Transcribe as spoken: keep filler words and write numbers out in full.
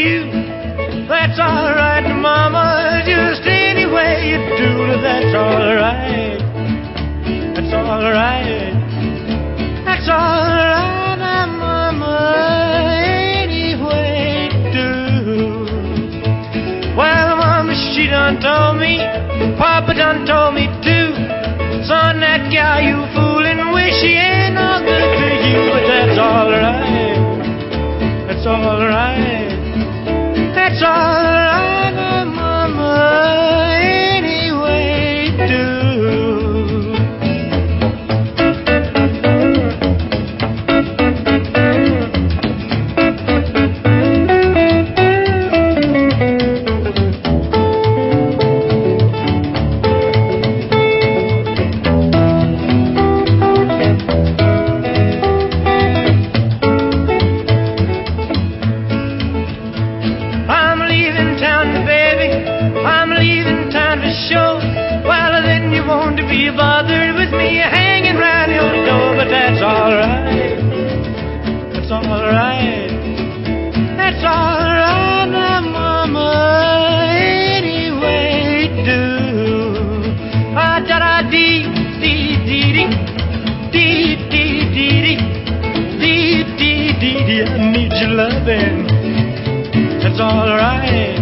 you. That's alright, Mama, just any way you do. That's alright. That's alright. That's alright, Mama, any way you do. Well, Mama, she done told me, Papa done told me too. Son, that gal you foolin' with, she ain't no good to you. But that's alright. That's alright. That's alright, Mama, any way you do. Want to be bothered with me hanging round your door, but that's alright. That's alright. That's alright, Mama, any way you do. Ah, da da dee dee dee dee dee dee dee dee dee dee dee. I need your loving. That's alright.